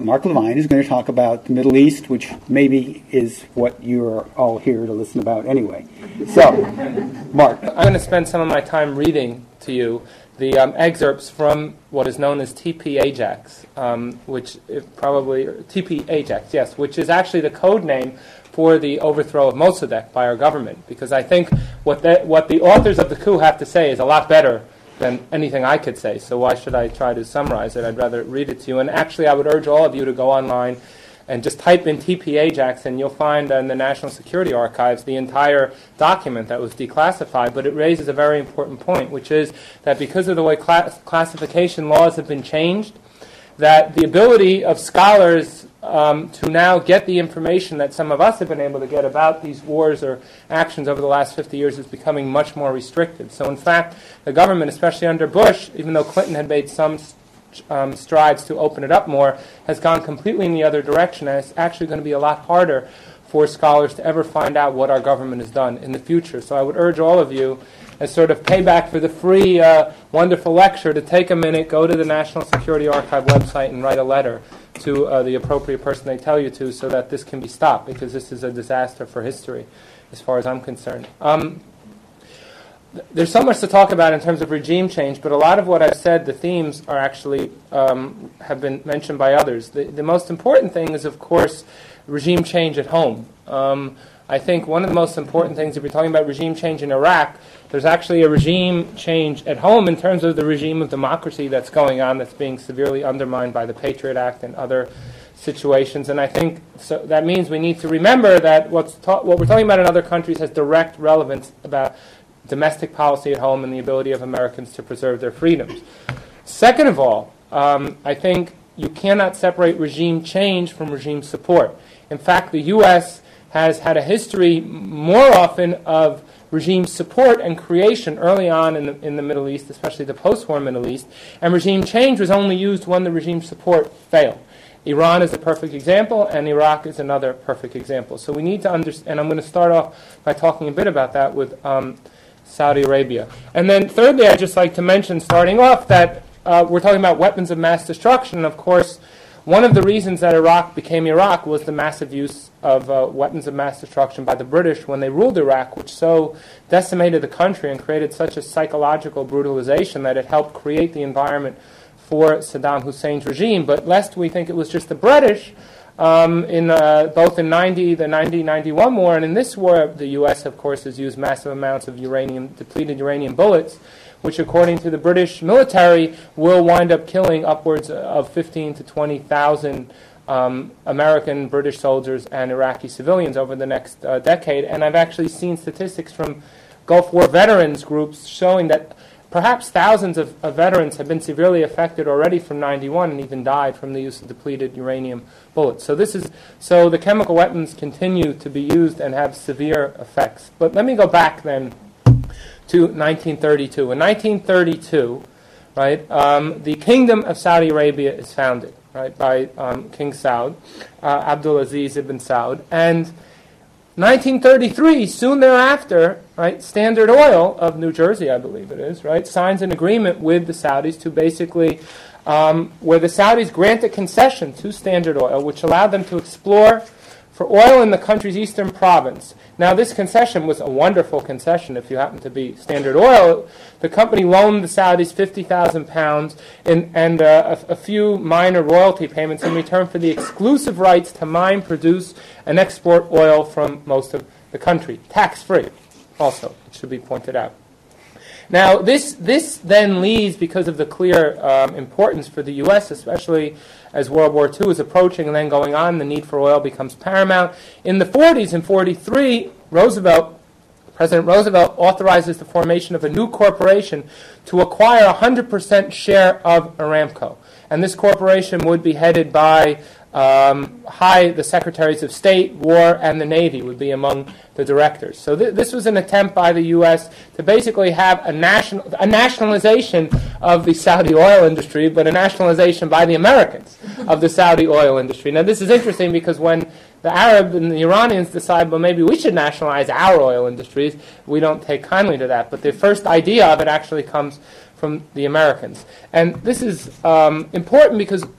Mark Levine is going to talk about the Middle East, which maybe is what you're all here to listen about anyway. So, Mark. I'm going to spend some of my time reading to you the excerpts from what is known as TP Ajax, which TP Ajax, yes, which is actually the code name for the overthrow of Mossadegh by our government, because I think what the authors of the coup have to say is a lot better than anything I could say, so why should I try to summarize it? I'd rather read it to you. And actually, I would urge all of you to go online and just type in TP Ajax, and you'll find in the National Security Archives the entire document that was declassified. But it raises a very important point, which is that because of the way classification laws have been changed, that the ability of scholars to now get the information that some of us have been able to get about these wars or actions over the last 50 years is becoming much more restricted. So in fact, the government, especially under Bush, even though Clinton had made some strides to open it up more, has gone completely in the other direction, and it's actually going to be a lot harder for scholars to ever find out what our government has done in the future. So I would urge all of you, as sort of payback for the free, wonderful lecture, to take a minute, go to the National Security Archive website and write a letter to the appropriate person they tell you to, so that this can be stopped, because this is a disaster for history, as far as I'm concerned. There's so much to talk about in terms of regime change, but a lot of what I've said, the themes, are actually have been mentioned by others. The most important thing is, of course, regime change at home. I think one of the most important things, if you're talking about regime change in Iraq, there's actually a regime change at home in terms of the regime of democracy that's going on, that's being severely undermined by the Patriot Act and other situations. And I think so that means we need to remember that what we're talking about in other countries has direct relevance about domestic policy at home and the ability of Americans to preserve their freedoms. Second of all, I think you cannot separate regime change from regime support. In fact, the U.S. has had a history more often of regime support and creation early on in the Middle East, especially the post-war Middle East, and regime change was only used when the regime support failed. Iran is a perfect example, and Iraq is another perfect example. So we need to understand, and I'm going to start off by talking a bit about that with Saudi Arabia. And then thirdly, I'd just like to mention, starting off, that we're talking about weapons of mass destruction. And of course, one of the reasons that Iraq became Iraq was the massive use of weapons of mass destruction by the British when they ruled Iraq, which so decimated the country and created such a psychological brutalization that it helped create the environment for Saddam Hussein's regime. But lest we think it was just the British, both in the 90-91 war and in this war, the U.S., of course, has used massive amounts of depleted uranium bullets, which, according to the British military, will wind up killing upwards of 15,000 to 20,000 American, British soldiers and Iraqi civilians over the next decade. And I've actually seen statistics from Gulf War veterans groups showing that perhaps thousands of veterans have been severely affected already from 91 and even died from the use of depleted uranium bullets. So the chemical weapons continue to be used and have severe effects. But let me go back then to 1932. In 1932, right, the Kingdom of Saudi Arabia is founded, right, by King Saud, Abdulaziz ibn Saud, and 1933, soon thereafter, right, Standard Oil of New Jersey, I believe it is, right, signs an agreement with the Saudis to basically, where the Saudis grant a concession to Standard Oil, which allowed them to explore for oil in the country's eastern province. Now, this concession was a wonderful concession if you happen to be Standard Oil. The company loaned the Saudis £50,000 and a few minor royalty payments in return for the exclusive rights to mine, produce, and export oil from most of the country. Tax-free, also, it should be pointed out. Now, this then leads, because of the clear importance for the U.S., especially as World War II is approaching and then going on, the need for oil becomes paramount. In the 40s, in 43, President Roosevelt authorizes the formation of a new corporation to acquire 100% share of Aramco. And this corporation would be headed by the Secretaries of State, War, and the Navy would be among the directors. So this was an attempt by the U.S. to basically have a nationalization of the Saudi oil industry, but a nationalization by the Americans of the Saudi oil industry. Now, this is interesting because when the Arab and the Iranians decide, well, maybe we should nationalize our oil industries, we don't take kindly to that. But the first idea of it actually comes from the Americans. And this is important because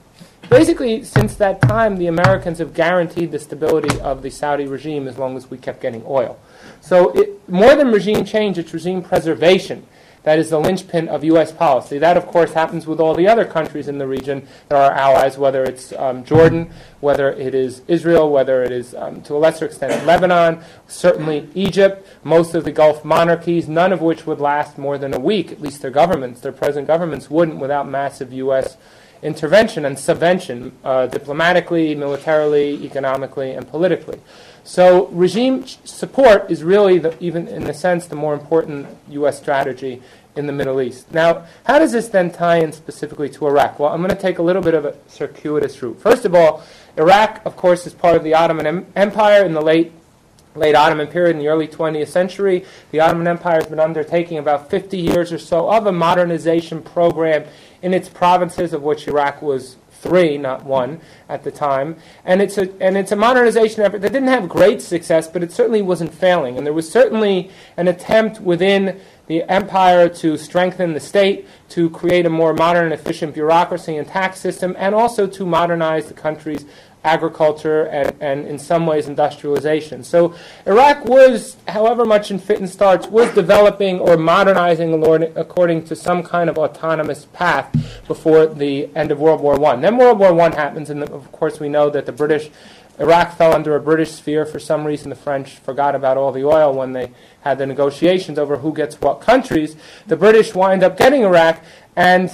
basically, since that time, the Americans have guaranteed the stability of the Saudi regime as long as we kept getting oil. So more than regime change, it's regime preservation that is the linchpin of U.S. policy. That, of course, happens with all the other countries in the region that are our allies, whether it's Jordan, whether it is Israel, whether it is, to a lesser extent, Lebanon, certainly Egypt, most of the Gulf monarchies, none of which would last more than a week, at least their governments, their present governments wouldn't without massive U.S. intervention and subvention, diplomatically, militarily, economically, and politically. So regime support is really, even in a sense, the more important U.S. strategy in the Middle East. Now, how does this then tie in specifically to Iraq? Well, I'm going to take a little bit of a circuitous route. First of all, Iraq, of course, is part of the Ottoman Empire in the late Ottoman period in the early 20th century. The Ottoman Empire has been undertaking about 50 years or so of a modernization program in its provinces, of which Iraq was 3, not 1, at the time. And it's a modernization effort that didn't have great success, but it certainly wasn't failing. And there was certainly an attempt within the empire to strengthen the state, to create a more modern and efficient bureaucracy and tax system, and also to modernize the country's agriculture and in some ways industrialization. So Iraq was, however much in fit and starts, was developing or modernizing according to some kind of autonomous path before the end of World War I. Then World War I happens, and of course we know that Iraq fell under a British sphere. For some reason, the French forgot about all the oil when they had the negotiations over who gets what countries. The British wind up getting Iraq, and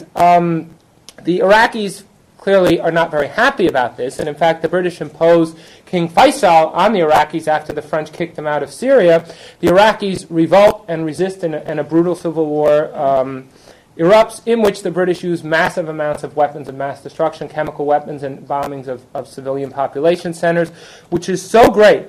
the Iraqis clearly are not very happy about this. And in fact, the British imposed King Faisal on the Iraqis after the French kicked them out of Syria. The Iraqis revolt and resist, and a brutal civil war erupts, in which the British use massive amounts of weapons of mass destruction, chemical weapons, and bombings of civilian population centers, which is so great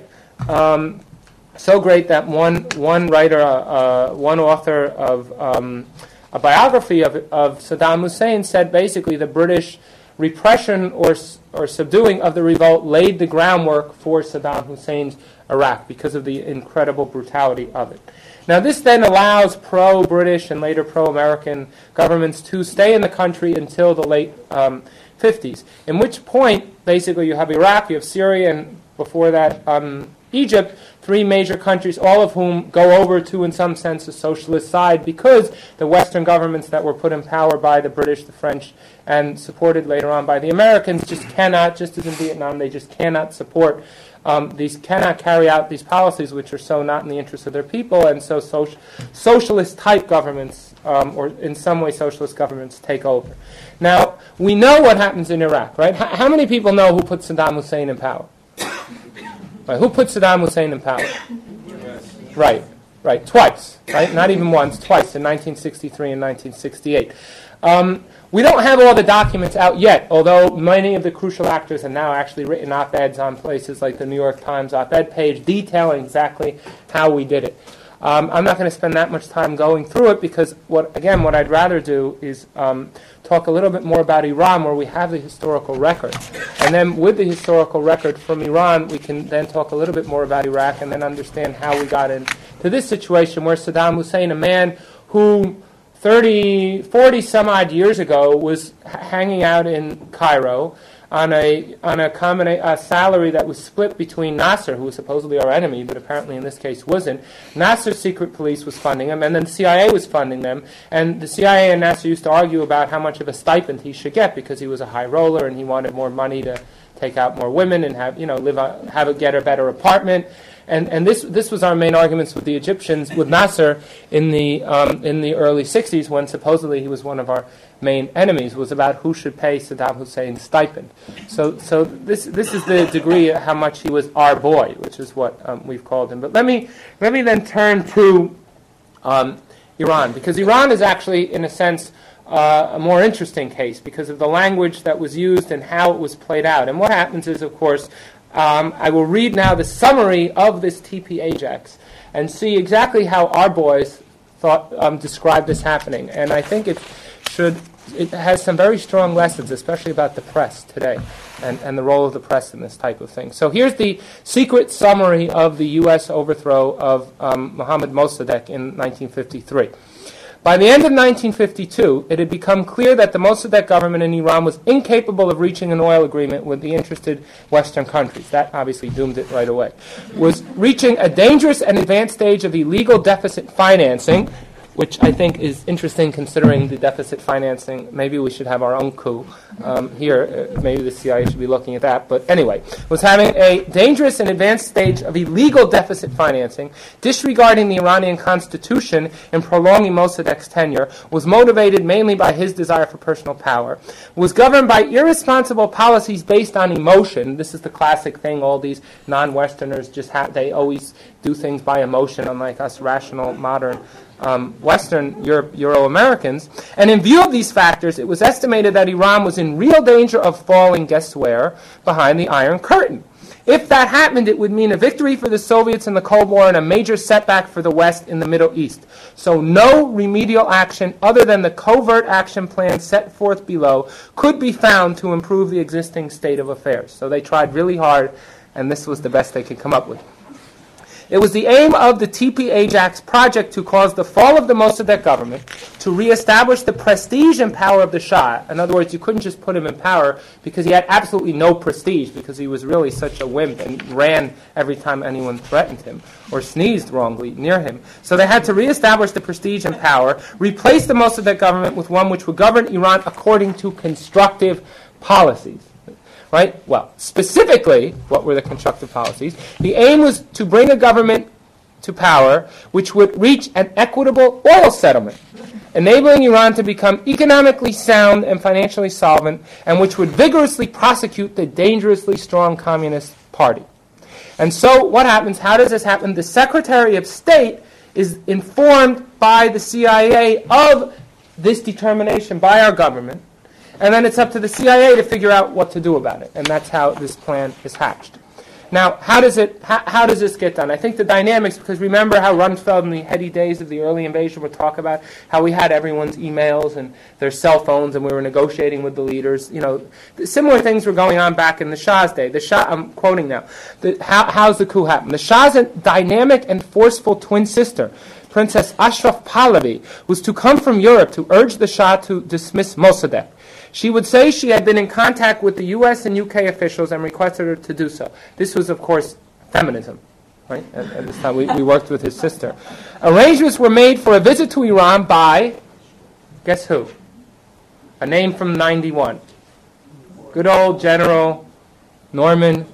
that one writer, one author of a biography of Saddam Hussein said basically the British repression or subduing of the revolt laid the groundwork for Saddam Hussein's Iraq because of the incredible brutality of it. Now, this then allows pro-British and later pro-American governments to stay in the country until the late 50s, in which point, basically, you have Iraq, you have Syria, and before that, Egypt, 3 major countries, all of whom go over to, in some sense, the socialist side because the Western governments that were put in power by the British, the French, and supported later on by the Americans just cannot, just as in Vietnam, they just cannot support cannot carry out these policies which are so not in the interest of their people, and so socialist-type governments, or in some way socialist governments, take over. Now, we know what happens in Iraq, right? How many people know who put Saddam Hussein in power? Right, who put Saddam Hussein in power? Right, twice, right? Not even once, twice, in 1963 and 1968. We don't have all the documents out yet, although many of the crucial actors have now actually written op-eds on places like the New York Times op-ed page detailing exactly how we did it. I'm not going to spend that much time going through it because, what I'd rather do is talk a little bit more about Iran, where we have the historical record. And then with the historical record from Iran, we can then talk a little bit more about Iraq and then understand how we got into this situation where Saddam Hussein, a man who 40 some odd years ago was hanging out in Cairo on a salary that was split between Nasser, who was supposedly our enemy, but apparently in this case wasn't. Nasser's secret police was funding him, and then the CIA was funding them. And the CIA and Nasser used to argue about how much of a stipend he should get because he was a high roller and he wanted more money to take out more women and get a better apartment. And this was our main arguments with the Egyptians, with Nasser in the early 60s, when supposedly he was one of our main enemies, was about who should pay Saddam Hussein's stipend. So this is the degree of how much he was our boy, which is what we've called him. But let me then turn to Iran, because Iran is actually, in a sense, a more interesting case because of the language that was used and how it was played out. And what happens is, of course, I will read now the summary of this TP Ajax and see exactly how our boys described this happening. And I think it has some very strong lessons, especially about the press today and the role of the press in this type of thing. So here's the secret summary of the U.S. overthrow of Mohammad Mossadegh in 1953. By the end of 1952, it had become clear that the Mossadegh government in Iran was incapable of reaching an oil agreement with the interested Western countries. That obviously doomed it right away. Was reaching a dangerous and advanced stage of illegal deficit financing, which I think is interesting considering the deficit financing. Maybe we should have our own coup here. Maybe the CIA should be looking at that. But anyway, was having a dangerous and advanced stage of illegal deficit financing, disregarding the Iranian constitution and prolonging Mossadegh's tenure, was motivated mainly by his desire for personal power, was governed by irresponsible policies based on emotion. This is the classic thing. All these non-Westerners they always do things by emotion, unlike us rational, modern Western Euro-Americans. And in view of these factors, it was estimated that Iran was in real danger of falling, guess where, behind the Iron Curtain. If that happened, it would mean a victory for the Soviets in the Cold War and a major setback for the West in the Middle East. So no remedial action other than the covert action plan set forth below could be found to improve the existing state of affairs. So they tried really hard, and this was the best they could come up with. It was the aim of the TP Ajax project to cause the fall of the Mossadegh government, to reestablish the prestige and power of the Shah. In other words, you couldn't just put him in power because he had absolutely no prestige, because he was really such a wimp and ran every time anyone threatened him or sneezed wrongly near him. So they had to reestablish the prestige and power, replace the Mossadegh government with one which would govern Iran according to constructive policies. Right? Well, specifically, what were the constructive policies? The aim was to bring a government to power which would reach an equitable oil settlement, enabling Iran to become economically sound and financially solvent, and which would vigorously prosecute the dangerously strong Communist Party. And so what happens? How does this happen? The Secretary of State is informed by the CIA of this determination by our government, and then it's up to the CIA to figure out what to do about it. And that's how this plan is hatched. Now, how does this get done? I think the dynamics, because remember how Rumsfeld in the heady days of the early invasion would talk about how we had everyone's emails and their cell phones and we were negotiating with the leaders. You know, similar things were going on back in the Shah's day. The Shah, I'm quoting now, how's the coup happen? The Shah's dynamic and forceful twin sister, Princess Ashraf Pahlavi, was to come from Europe to urge the Shah to dismiss Mossadegh. She would say she had been in contact with the U.S. and UK officials and requested her to do so. This was, of course, feminism, right? At this time, we worked with his sister. Arrangements were made for a visit to Iran by, guess who? A name from 91. Good old General Norman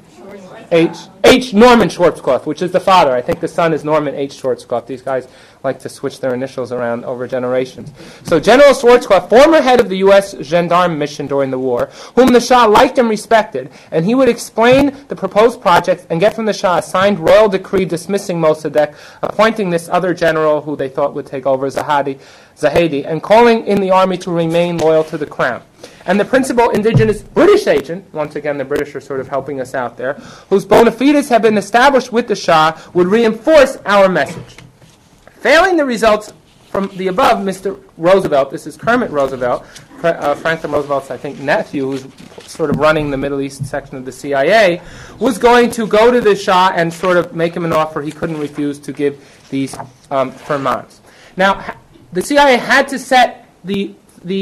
Norman Schwarzkopf, which is the father. I think the son is Norman H. Schwarzkopf. These guys like to switch their initials around over generations. So General Schwarzkopf, former head of the U.S. Gendarme mission during the war, whom the Shah liked and respected, and he would explain the proposed project and get from the Shah a signed royal decree dismissing Mossadegh, appointing this other general who they thought would take over, Zahedi, and calling in the army to remain loyal to the crown. And the principal indigenous British agent, once again the British are sort of helping us out there, whose bona fides have been established with the Shah, would reinforce our message. Failing the results from the above, Mr. Roosevelt, this is Kermit Roosevelt, Franklin Roosevelt's, I think, nephew, who's sort of running the Middle East section of the CIA, was going to go to the Shah and sort of make him an offer he couldn't refuse to give these firmans. Now, the CIA had to set the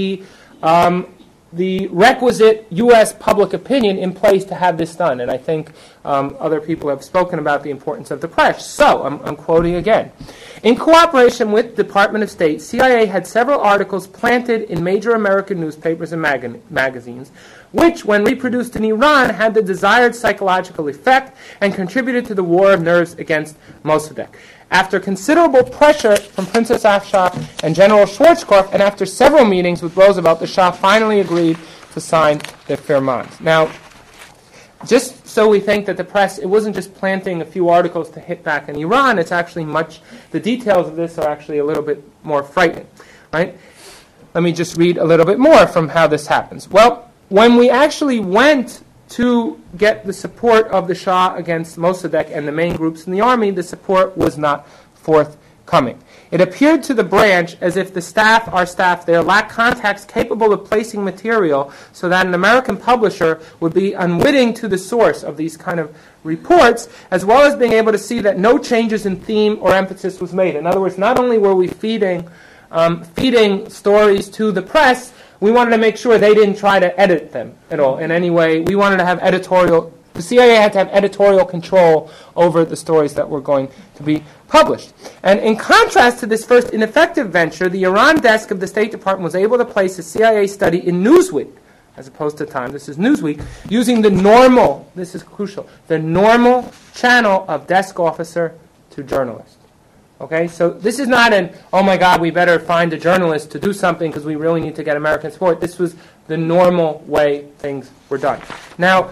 requisite U.S. public opinion in place to have this done, and I think other people have spoken about the importance of the press. So, I'm quoting again. In cooperation with the Department of State, CIA had several articles planted in major American newspapers and magazines, which, when reproduced in Iran, had the desired psychological effect and contributed to the war of nerves against Mossadegh. After considerable pressure from Princess Ashraf and General Schwarzkopf, and after several meetings with Roosevelt, the Shah finally agreed to sign the firmans. Now, just so we think that the press, it wasn't just planting a few articles to hit back in Iran, it's actually the details of this are actually a little bit more frightening, right? Let me just read a little bit more from how this happens. Well, when we actually went to get the support of the Shah against Mossadegh and the main groups in the army, the support was not forthcoming. It appeared to the branch as if our staff there, lacked contacts capable of placing material so that an American publisher would be unwitting to the source of these kind of reports, as well as being able to see that no changes in theme or emphasis was made. In other words, not only were we feeding feeding stories to the press, we wanted to make sure they didn't try to edit them at all in any way. We wanted to have the CIA had to have editorial control over the stories that were going to be published. And in contrast to this first ineffective venture, the Iran desk of the State Department was able to place a CIA study in Newsweek, as opposed to Time, this is Newsweek, using the normal, this is crucial, the normal channel of desk officer to journalist. Okay, so this is not an, oh my God, we better find a journalist to do something because we really need to get American support. This was the normal way things were done. Now,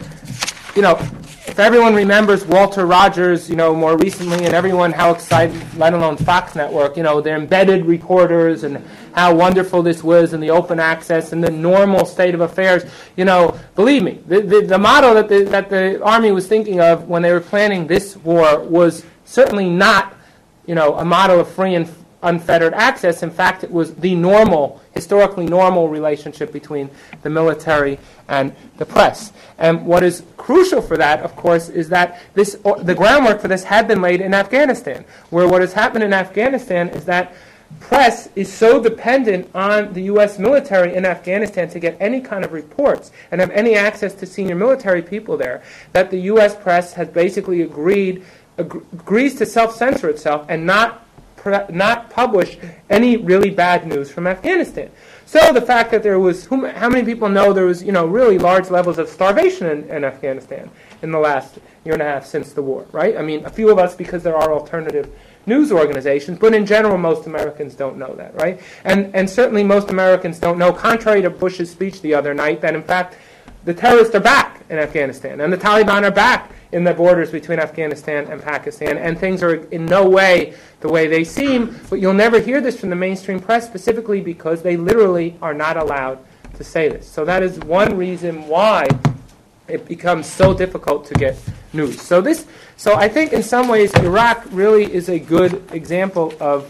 if everyone remembers Walter Rogers, more recently, and everyone how excited, let alone Fox Network, their embedded recorders and how wonderful this was and the open access and the normal state of affairs, believe me, the model that the Army was thinking of when they were planning this war was certainly not, a model of free and unfettered access. In fact, it was the historically normal relationship between the military and the press. And what is crucial for that, of course, is that the groundwork for this had been laid in Afghanistan, where what has happened in Afghanistan is that press is so dependent on the U.S. military in Afghanistan to get any kind of reports and have any access to senior military people there, that the U.S. press has basically agrees to self-censor itself and not publish any really bad news from Afghanistan. So the fact that there was, how many people know there was, really large levels of starvation in Afghanistan in the last year and a half since the war, right? I mean, a few of us because there are alternative news organizations, but in general, most Americans don't know that, right? And certainly most Americans don't know, contrary to Bush's speech the other night, that in fact the terrorists are back in Afghanistan and the Taliban are back in the borders between Afghanistan and Pakistan, and things are in no way the way they seem, but you'll never hear this from the mainstream press, specifically because they literally are not allowed to say this. So that is one reason why it becomes so difficult to get news. So I think in some ways Iraq really is a good example of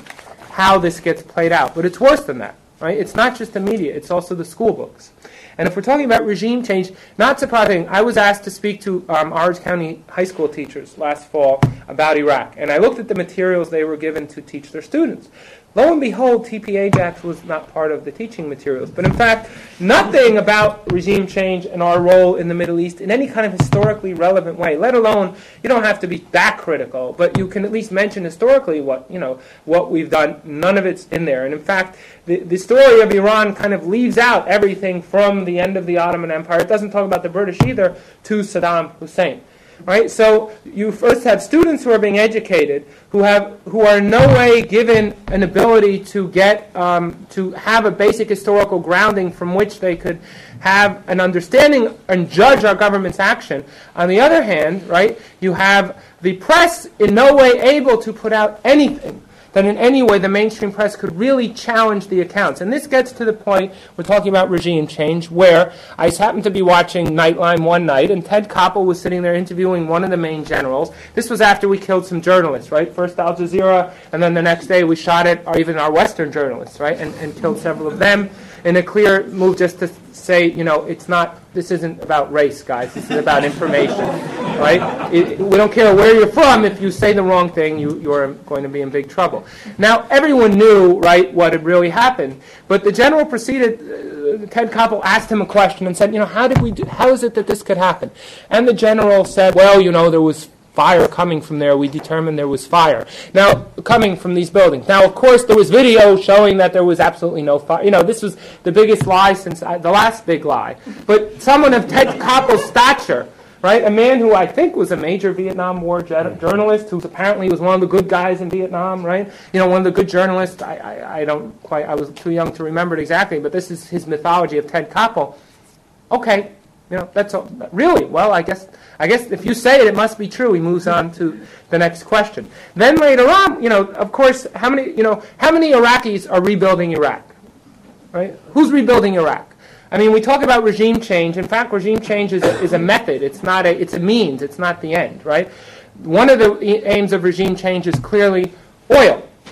how this gets played out, but it's worse than that, right? It's not just the media, it's also the school books. And if we're talking about regime change, not surprising, I was asked to speak to Orange County high school teachers last fall about Iraq. And I looked at the materials they were given to teach their students. Lo and behold, TP Ajax was not part of the teaching materials. But in fact, nothing about regime change and our role in the Middle East in any kind of historically relevant way, let alone, you don't have to be that critical, but you can at least mention historically what we've done. None of it's in there. And in fact, the story of Iran kind of leaves out everything from the end of the Ottoman Empire. It doesn't talk about the British either, to Saddam Hussein. Right? So you first have students who are being educated who are in no way given an ability to get to have a basic historical grounding from which they could have an understanding and judge our government's action. On the other hand, right, you have the press in no way able to put out anything that in any way the mainstream press could really challenge the accounts. And this gets to the point, we're talking about regime change, where I just happened to be watching Nightline one night, and Ted Koppel was sitting there interviewing one of the main generals. This was after we killed some journalists, right? First Al Jazeera, and then the next day we shot at even our Western journalists, right? And killed several of them in a clear move just to say, this isn't about race, guys. This is about information, right? We don't care where you're from. If you say the wrong thing, you're going to be in big trouble. Now, everyone knew, right, what had really happened. But the general proceeded, Ted Koppel asked him a question and said, how is it that this could happen? And the general said, well, there was fire coming from there. We determined there was fire. Now, coming from these buildings. Now, of course, there was video showing that there was absolutely no fire. This was the biggest lie since the last big lie. But someone of Ted Koppel's stature, right, a man who I think was a major Vietnam War journalist, who apparently was one of the good guys in Vietnam, right? One of the good journalists. I was too young to remember it exactly, but this is his mythology of Ted Koppel. Okay. That's all. Really? Well, I guess if you say it, it must be true. He moves on to the next question. Then later on, of course, how many Iraqis are rebuilding Iraq? Right? Who's rebuilding Iraq? I mean, we talk about regime change. In fact, regime change is a method. It's a means. It's not the end, right? One of the aims of regime change is clearly oil,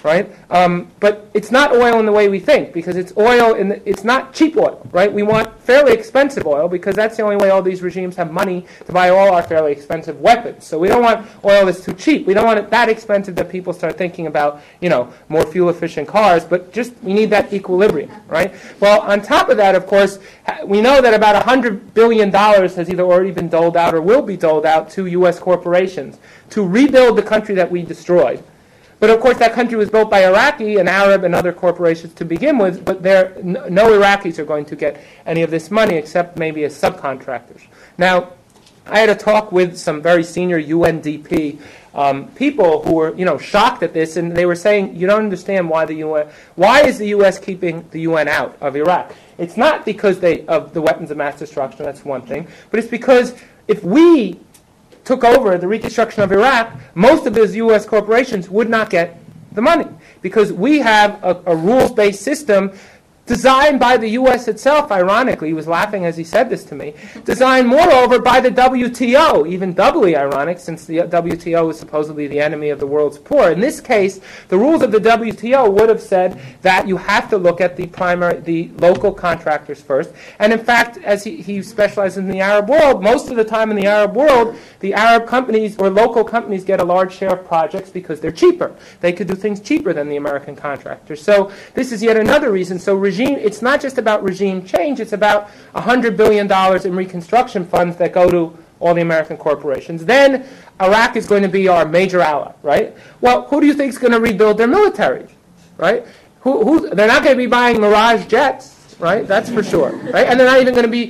right? But it's not oil in the way we think, because it's oil it's not cheap oil, right? We want fairly expensive oil, because that's the only way all these regimes have money to buy all our fairly expensive weapons. So we don't want oil that's too cheap. We don't want it that expensive that people start thinking about, more fuel-efficient cars, but just we need that equilibrium, right? Well, on top of that, of course, we know that about $100 billion has either already been doled out or will be doled out to U.S. corporations to rebuild the country that we destroyed. But of course, that country was built by Iraqi and Arab and other corporations to begin with, but no Iraqis are going to get any of this money except maybe as subcontractors. Now, I had a talk with some very senior UNDP people who were, shocked at this, and they were saying, you don't understand why is the U.S. keeping the UN out of Iraq? It's not because of the weapons of mass destruction, that's one thing, but it's because if we took over the reconstruction of Iraq, most of those U.S. corporations would not get the money, because we have a rules-based system designed by the U.S. itself, ironically. He was laughing as he said this to me. Designed, moreover, by the WTO, even doubly ironic, since the WTO is supposedly the enemy of the world's poor. In this case, the rules of the WTO would have said that you have to look at the local contractors first. And in fact, as he specializes in the Arab world, most of the time in the Arab world, the Arab companies or local companies get a large share of projects because they're cheaper. They could do things cheaper than the American contractors. So this is yet another reason. So it's not just about regime change, it's about $100 billion in reconstruction funds that go to all the American corporations. Then Iraq is going to be our major ally, right? Well, who do you think is going to rebuild their military, right? They're not going to be buying Mirage jets, right? That's for sure, right? And they're not even going to be,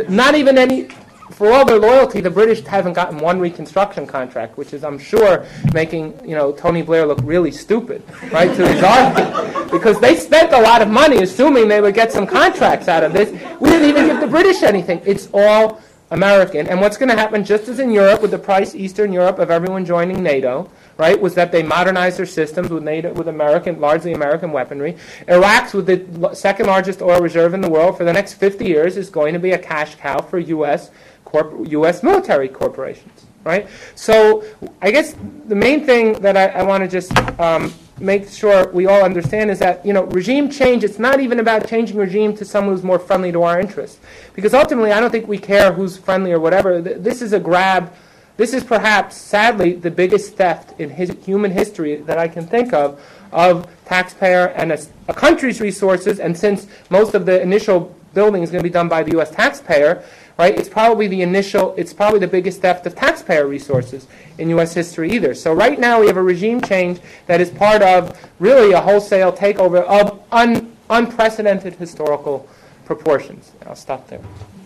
for all their loyalty, the British haven't gotten one reconstruction contract, which is, I'm sure, making Tony Blair look really stupid, right, to his argument, because they spent a lot of money assuming they would get some contracts out of this. We didn't even give the British anything. It's all American. And what's going to happen, just as in Europe, with the price Eastern Europe of everyone joining NATO, right, was that they modernized their systems with largely American weaponry. Iraq's, with the second largest oil reserve in the world for the next 50 years, is going to be a cash cow for U.S. military corporations, right? So I guess the main thing that I want to just make sure we all understand is that, regime change, it's not even about changing regime to someone who's more friendly to our interests. Because ultimately, I don't think we care who's friendly or whatever. This is a grab. This is perhaps, sadly, the biggest theft in human history that I can think of taxpayer and a country's resources. And since most of the initial building is going to be done by the U.S. taxpayer, right? It's probably the biggest theft of taxpayer resources in U.S. history either. So right now we have a regime change that is part of really a wholesale takeover of unprecedented historical proportions. I'll stop there.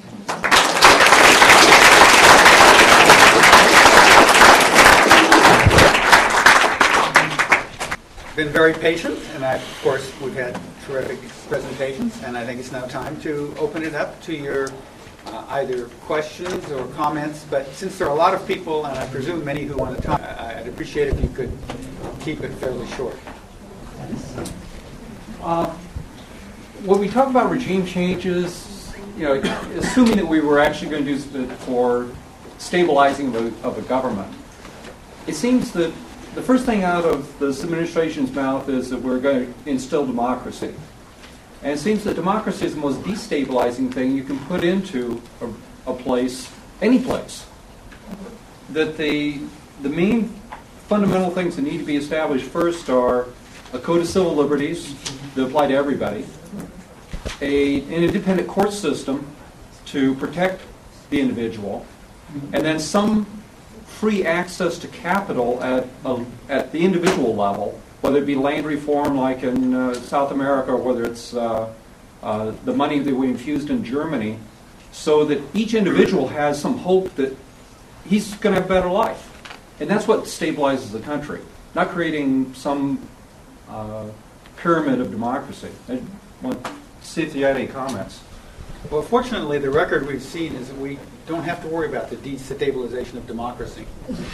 Been very patient, and of course we've had terrific presentations, and I think it's now time to open it up to your either questions or comments. But since there are a lot of people, and I presume many who want to talk, I'd appreciate if you could keep it fairly short. When we talk about regime changes, assuming that we were actually going to do it for stabilizing of a government, it seems that the first thing out of this administration's mouth is that we're going to instill democracy. And it seems that democracy is the most destabilizing thing you can put into a place, any place. That the main fundamental things that need to be established first are a code of civil liberties that apply to everybody, an independent court system to protect the individual, and then some free access to capital at the individual level, whether it be land reform like in South America, or whether it's the money that we infused in Germany, so that each individual has some hope that he's going to have a better life. And that's what stabilizes the country, not creating some pyramid of democracy. I want to see if you had any comments. Well, fortunately, the record we've seen is that we don't have to worry about the destabilization of democracy.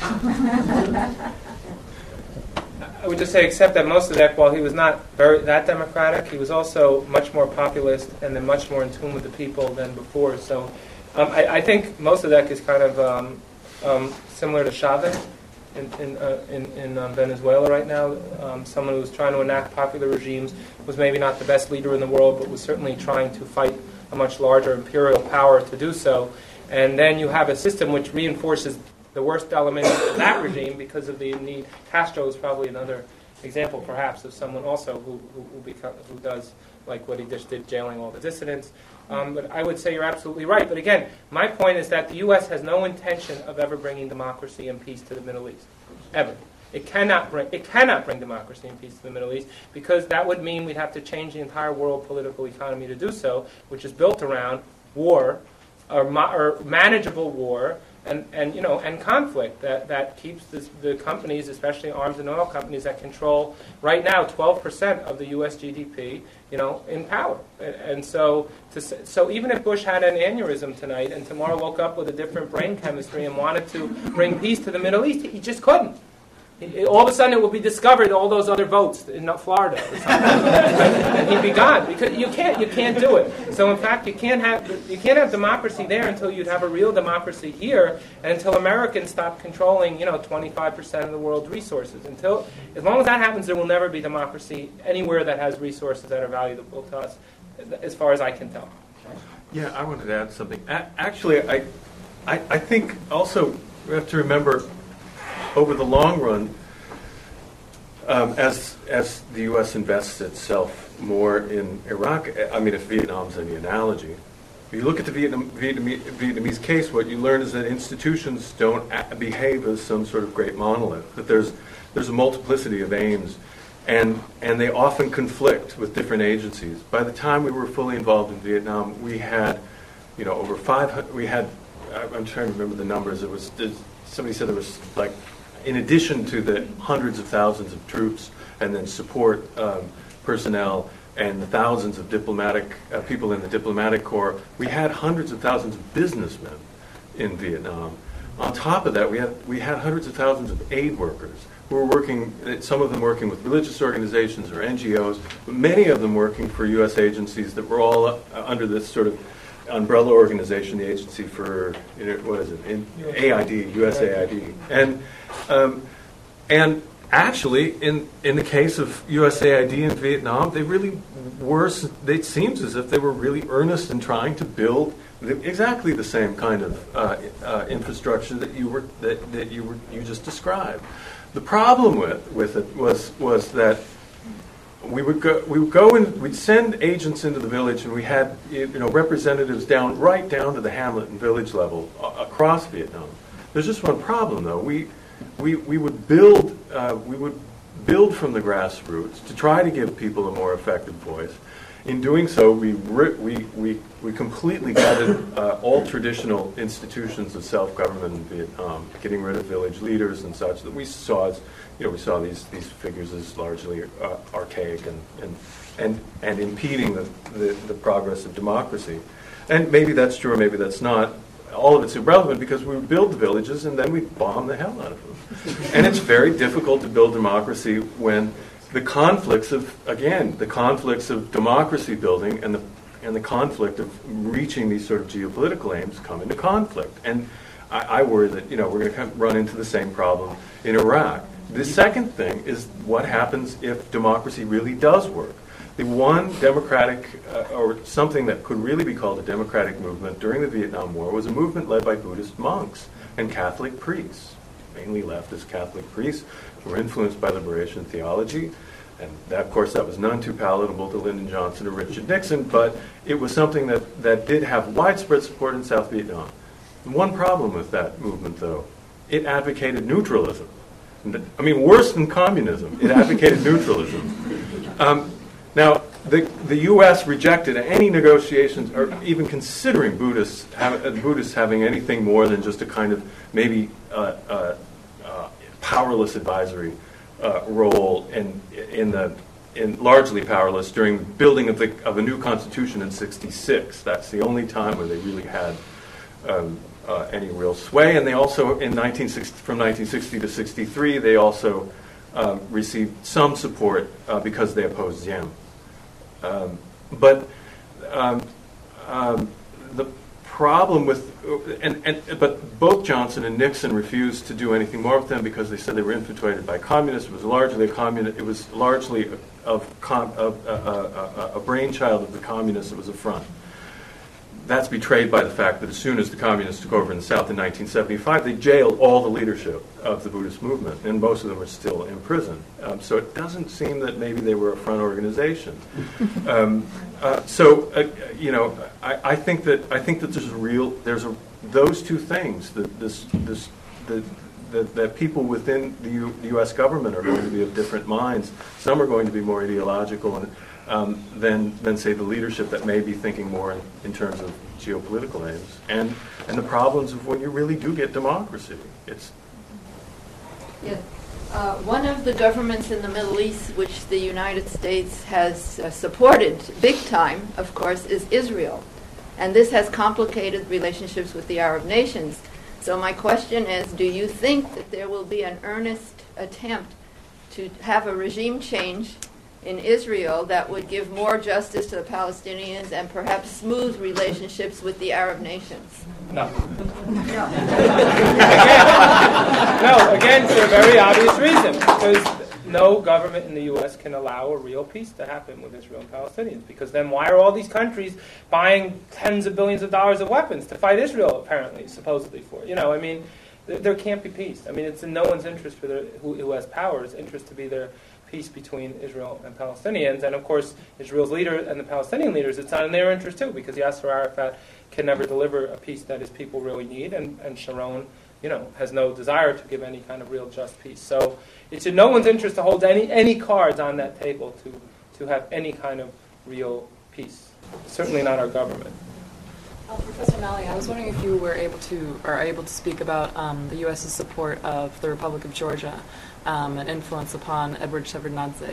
I would just say, except that Mossadegh, while he was not that democratic, he was also much more populist and then much more in tune with the people than before. So I think Mossadegh is kind of similar to Chavez in Venezuela right now. Someone who was trying to enact popular regimes, was maybe not the best leader in the world, but was certainly trying to fight a much larger imperial power to do so. And then you have a system which reinforces the worst elements of that regime because of the need. Castro is probably another example, perhaps, of someone also who does like what he just did, jailing all the dissidents. But I would say you're absolutely right. But again, my point is that the U.S. has no intention of ever bringing democracy and peace to the Middle East, ever. It cannot bring democracy and peace to the Middle East, because that would mean we'd have to change the entire world political economy to do so, which is built around war, or manageable war, and conflict that keeps the companies, especially arms and oil companies, that control right now 12% of the U.S. GDP, in power. And so even if Bush had an aneurysm tonight and tomorrow woke up with a different brain chemistry and wanted to bring peace to the Middle East, he just couldn't. All of a sudden, it will be discovered all those other votes in Florida or something, and he'd be gone, because you can't do it. So in fact, you can't have democracy there until you'd have a real democracy here, and until Americans stop controlling 25% of the world's resources. As long as that happens, there will never be democracy anywhere that has resources that are valuable to us, as far as I can tell. Yeah, I wanted to add something. Actually, I think also we have to remember, over the long run, as the U.S. invests itself more in Iraq, if Vietnam's any analogy, if you look at the Vietnamese case, what you learn is that institutions don't behave as some sort of great monolith, that there's a multiplicity of aims, and they often conflict with different agencies. By the time we were fully involved in Vietnam, we had, over 500, I'm trying to remember the numbers, somebody said there was like, in addition to the hundreds of thousands of troops and then support personnel and the thousands of diplomatic people in the diplomatic corps, we had hundreds of thousands of businessmen in Vietnam. On top of that, we had hundreds of thousands of aid workers who were working, some of them working with religious organizations or NGOs, but many of them working for U.S. agencies that were all under this sort of umbrella organization, the Agency for, AID, USAID. And actually, in the case of USAID in Vietnam, they really were, it seems as if they were really earnest in trying to build exactly the same kind of infrastructure that you just described. The problem with it was that we would go and we'd send agents into the village, and we had representatives right down to the hamlet and village level across Vietnam. There's just one problem, though. We would build from the grassroots to try to give people a more effective voice. In doing so, we completely gutted all traditional institutions of self-government in Vietnam, getting rid of village leaders and such. That we saw these figures as largely archaic and impeding the progress of democracy. And maybe that's true, or maybe that's not. All of it's irrelevant, because we would build the villages and then we'd bomb the hell out of them. And it's very difficult to build democracy when the conflicts of democracy building and the conflict of reaching these sort of geopolitical aims come into conflict. And I worry that we're going to run into the same problem in Iraq. The second thing is what happens if democracy really does work. The one democratic, or something that could really be called a democratic movement during the Vietnam War, was a movement led by Buddhist monks and Catholic priests, mainly leftist Catholic priests, who were influenced by liberation theology. And that, of course, that was none too palatable to Lyndon Johnson or Richard Nixon, but it was something that did have widespread support in South Vietnam. One problem with that movement, though, it advocated neutralism. Worse than communism, it advocated neutralism. Now, the U.S. rejected any negotiations, or even considering Buddhists having anything more than just a kind of maybe powerless advisory role, in largely powerless during the building of a new constitution in '66. That's the only time where they really had any real sway. And they also, from 1960 to '63, they also received some support because they opposed Diem. But the problem with, but both Johnson and Nixon refused to do anything more with them because they said they were infiltrated by communists. It was largely a brainchild of the communists. It was a front. That's betrayed by the fact that as soon as the communists took over in the South in 1975, they jailed all the leadership of the Buddhist movement, and most of them are still in prison. So it doesn't seem that maybe they were a front organization. I think that those two things that people within the U.S. government are going to be of different minds. Some are going to be more ideological than say the leadership that may be thinking more in terms of geopolitical aims and the problems of when you really do get democracy. One of the governments in the Middle East which the United States has supported big time, of course, is Israel. And this has complicated relationships with the Arab nations. So my question is, do you think that there will be an earnest attempt to have a regime change in Israel that would give more justice to the Palestinians and perhaps smooth relationships with the Arab nations? No. Again, for a very obvious reason, because no government in the U.S. can allow a real peace to happen with Israel and Palestinians, because then why are all these countries buying tens of billions of dollars of weapons to fight Israel, apparently, supposedly for? There can't be peace. It's in no one's interest who has power's interest to be there peace between Israel and Palestinians. And of course, Israel's leader and the Palestinian leaders, it's not in their interest too, because Yasser Arafat can never deliver a peace that his people really need, and Sharon, has no desire to give any kind of real just peace. So it's in no one's interest to hold any cards on that table to have any kind of real peace. Certainly not our government. Professor Malley, I was wondering if you are able to speak about the U.S.'s support of the Republic of Georgia and influence upon Edward Shevardnadze.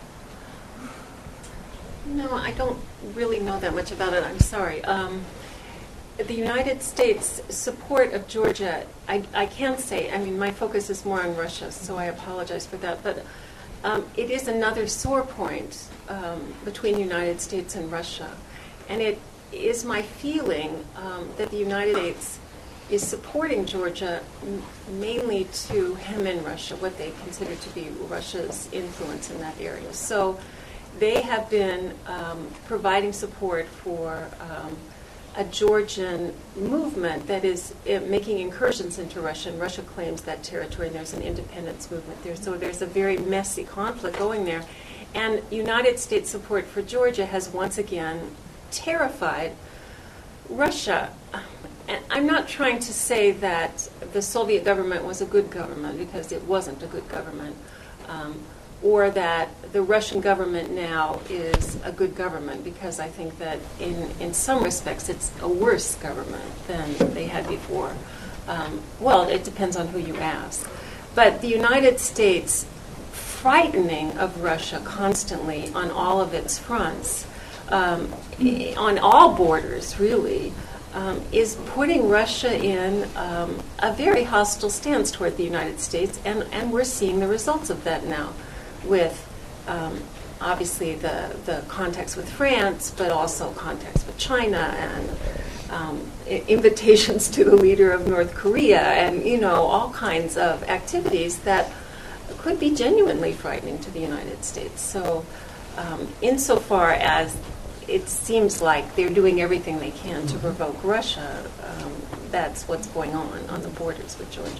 No, I don't really know that much about it. I'm sorry. The United States' support of Georgia, I can't say. My focus is more on Russia, so I apologize for that. But it is another sore point between the United States and Russia. And it is my feeling that the United States is supporting Georgia mainly to hem in Russia, what they consider to be Russia's influence in that area. So they have been providing support for a Georgian movement that is making incursions into Russia, and Russia claims that territory, and there's an independence movement there. So there's a very messy conflict going there. And United States support for Georgia has once again terrified Russia. And I'm not trying to say that the Soviet government was a good government, because it wasn't a good government, or that the Russian government now is a good government, because I think that in some respects it's a worse government than they had before. Well, it depends on who you ask. But the United States frightening of Russia constantly on all of its fronts, on all borders, really, is putting Russia in a very hostile stance toward the United States, and we're seeing the results of that now with obviously the contacts with France, but also contacts with China and invitations to the leader of North Korea, and all kinds of activities that could be genuinely frightening to the United States. So insofar as it seems like they're doing everything they can to provoke Russia, that's what's going on the borders with Georgia.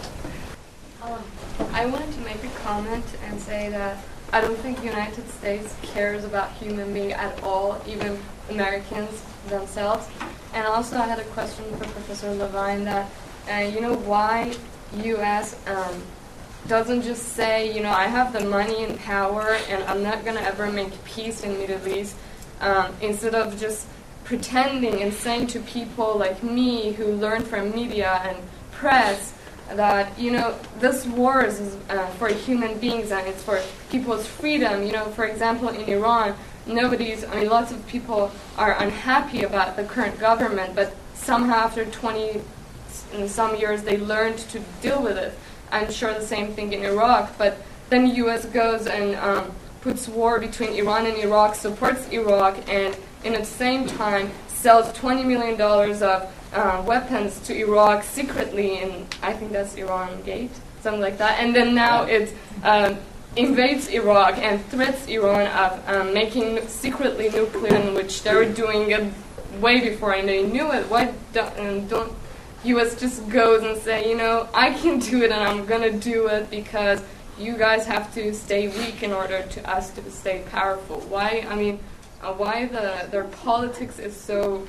I wanted to make a comment and say that I don't think the United States cares about human beings at all, even Americans themselves. And also I had a question for Professor Levine that, why U.S. Doesn't just say, I have the money and power and I'm not going to ever make peace in the Middle East, instead of just pretending and saying to people like me who learn from media and press that, this war is for human beings and it's for people's freedom. For example, in Iran, lots of people are unhappy about the current government, but somehow after 20 some years they learned to deal with it. I'm sure the same thing in Iraq, but then the U.S. goes and puts war between Iran and Iraq, supports Iraq, and in the same time sells $20 million of weapons to Iraq secretly, and I think that's Iran Gate, something like that. And then now it invades Iraq and threats Iran of making secretly nuclear, which they were doing it way before and they knew it. Why don't U.S. just goes and say, I can do it and I'm going to do it because you guys have to stay weak in order to us to stay powerful. Why? Why their politics is so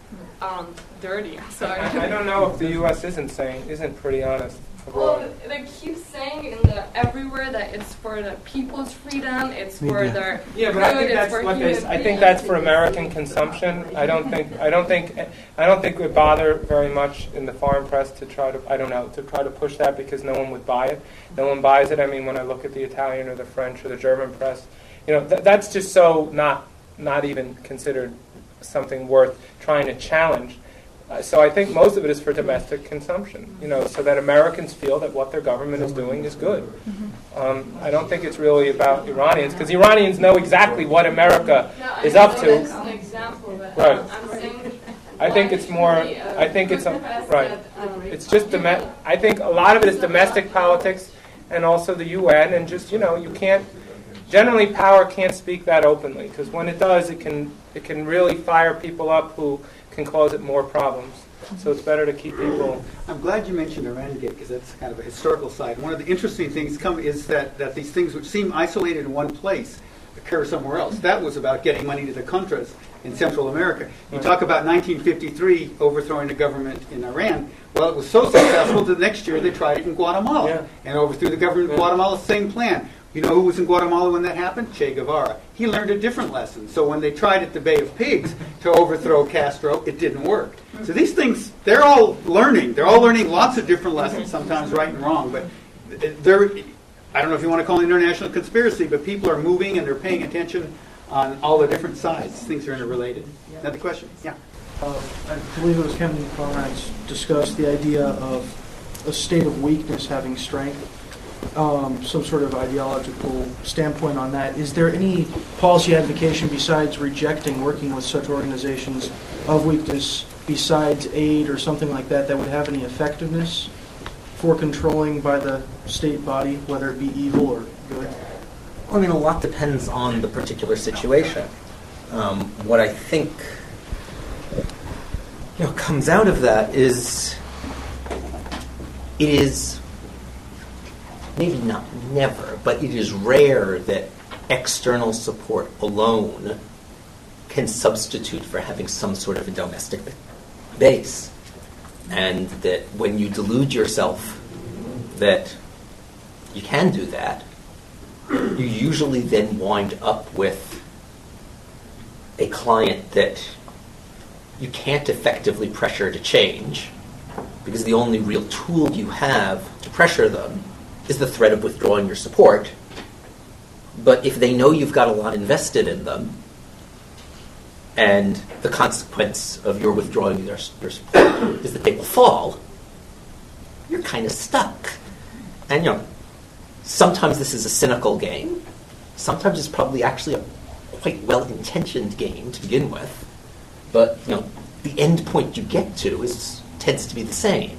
dirty. I'm sorry. I don't know if the U.S. isn't pretty honest. Well, they keep saying everywhere that it's for the people's freedom, it's for their but I think that's what I think that's for American consumption. I don't think it would bother very much in the foreign press to try to push that because no one would buy it. No one buys it. I mean, when I look at the Italian or the French or the German press, that's just so not even considered something worth trying to challenge. So I think most of it is for domestic consumption, so that Americans feel that what their government is doing is good. I don't think it's really about Iranians, because Iranians know exactly what America is up to. That's an example, but right. I'm saying... I think it's more. I think it's right. It's just I think a lot of it is domestic politics, and also the UN, and just you can't. Generally, power can't speak that openly, because when it does, it can really fire people up who can cause it more problems. So it's better to keep people... I'm glad you mentioned Iran Gate, because that's kind of a historical side. One of the interesting things is that these things which seem isolated in one place occur somewhere else. That was about getting money to the Contras in Central America. You talk about 1953 overthrowing the government in Iran. Well, it was so successful that the next year they tried it in Guatemala and overthrew the government in Guatemala, same plan. You know who was in Guatemala when that happened? Che Guevara. He learned a different lesson. So when they tried at the Bay of Pigs to overthrow Castro, it didn't work. So these things, they're all learning. They're all learning lots of different lessons, sometimes right and wrong. But I don't know if you want to call it international conspiracy, but people are moving and they're paying attention on all the different sides. Things are interrelated. Another question? Yeah. I believe it was Kevin Conrad's discussed the idea of a state of weakness having strength. Some sort of ideological standpoint on that. Is there any policy advocation besides rejecting working with such organizations of weakness, besides aid or something like that would have any effectiveness for controlling by the state body, whether it be evil or good? I mean, a lot depends on the particular situation. What I think comes out of that is it is maybe not never, but it is rare that external support alone can substitute for having some sort of a domestic base. And that when you delude yourself that you can do that, you usually then wind up with a client that you can't effectively pressure to change, because the only real tool you have to pressure them is the threat of withdrawing your support. But if they know you've got a lot invested in them, and the consequence of your withdrawing your support is that they will fall, you're kind of stuck. And sometimes this is a cynical game. Sometimes it's probably actually a quite well-intentioned game to begin with. But the end point you get to tends to be the same.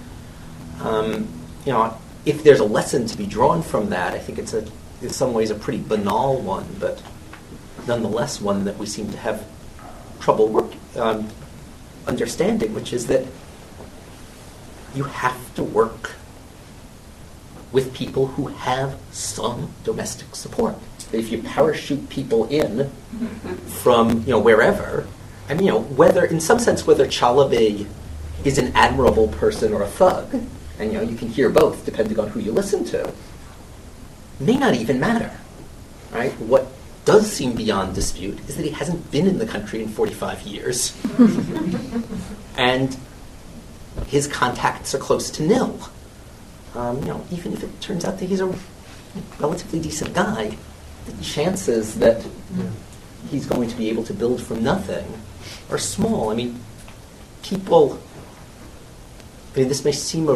If there's a lesson to be drawn from that, I think it's in some ways a pretty banal one, but nonetheless one that we seem to have trouble understanding, which is that you have to work with people who have some domestic support. If you parachute people in from wherever, and whether in some sense whether Chalabi is an admirable person or a thug, and you can hear both depending on who you listen to, may not even matter, right? What does seem beyond dispute is that he hasn't been in the country in 45 years, and his contacts are close to nil. Even if it turns out that he's a relatively decent guy, the chances that he's going to be able to build from nothing are small. I mean, people... this may seem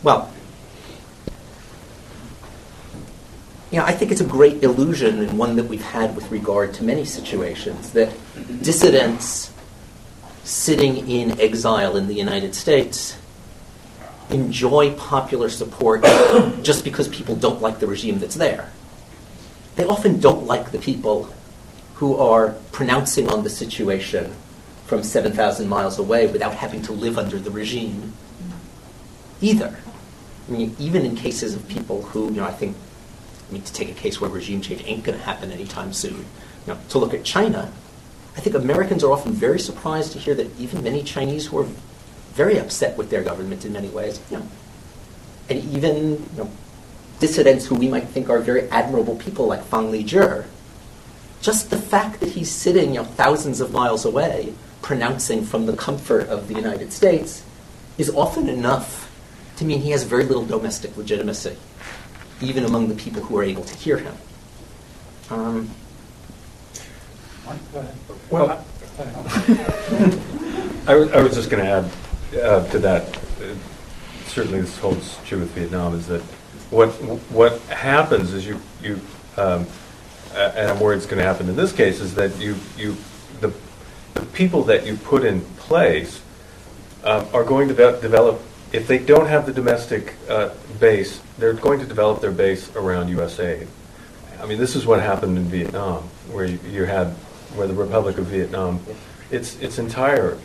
I think it's a great illusion, and one that we've had with regard to many situations, that dissidents sitting in exile in the United States enjoy popular support just because people don't like the regime that's there. They often don't like the people who are pronouncing on the situation from 7,000 miles away without having to live under the regime either. I mean, even in cases of people who, to take a case where regime change ain't going to happen anytime soon, to look at China, I think Americans are often very surprised to hear that even many Chinese who are very upset with their government in many ways, and even dissidents who we might think are very admirable people like Fang Lijie, just the fact that he's sitting thousands of miles away pronouncing from the comfort of the United States is often enough to mean he has very little domestic legitimacy, even among the people who are able to hear him. Well, I was just going to add to that. Certainly, this holds true with Vietnam. Is that what happens is you and I'm worried it's going to happen in this case is that the people that you put in place are going to develop. If they don't have the domestic base, they're going to develop their base around U.S. aid. I mean, this is what happened in Vietnam, where where the Republic of Vietnam, its entire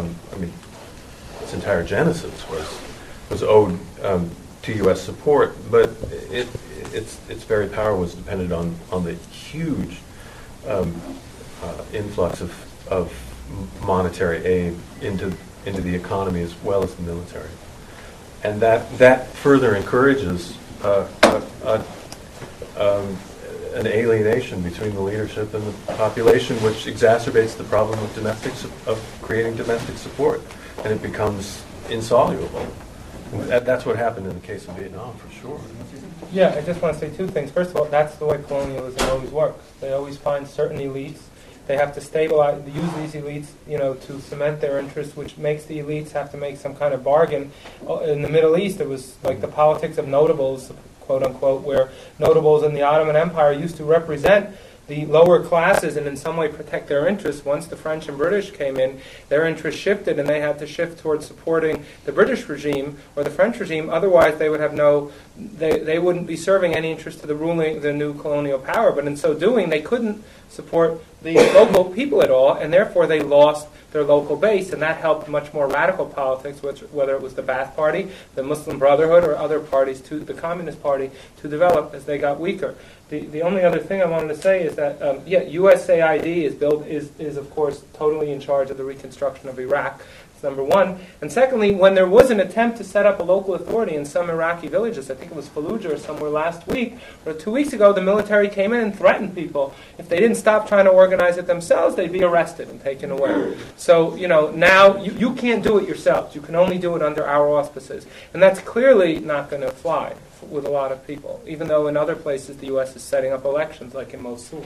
genesis was owed to U.S. support, but its very power was dependent on the huge influx of monetary aid into the economy as well as the military. And that further encourages an alienation between the leadership and the population, which exacerbates the problem of creating domestic support, and it becomes insoluble. That's what happened in the case of Vietnam, for sure. Yeah, I just want to say two things. First of all, that's the way colonialism always works. They always find certain elites. They have to stabilize, use these elites, to cement their interests, which makes the elites have to make some kind of bargain. In the Middle East, it was like the politics of notables, quote unquote, where notables in the Ottoman Empire used to represent the lower classes and in some way protect their interests. Once the French and British came in, their interests shifted and they had to shift towards supporting the British regime or the French regime. Otherwise, they would have they wouldn't be serving any interest to the new colonial power. But in so doing, they couldn't support the local people at all, and therefore they lost their local base, and that helped much more radical politics, whether it was the Ba'ath Party, the Muslim Brotherhood, or other parties, the Communist Party, to develop as they got weaker. The only other thing I wanted to say is that, USAID is of course totally in charge of the reconstruction of Iraq. That's number one. And secondly, when there was an attempt to set up a local authority in some Iraqi villages, I think it was Fallujah or somewhere last week, or 2 weeks ago, the military came in and threatened people. If they didn't stop trying to organize it themselves, they'd be arrested and taken away. So, now you can't do it yourselves. You can only do it under our auspices. And that's clearly not going to fly with a lot of people, even though in other places the U.S. is setting up elections, like in Mosul.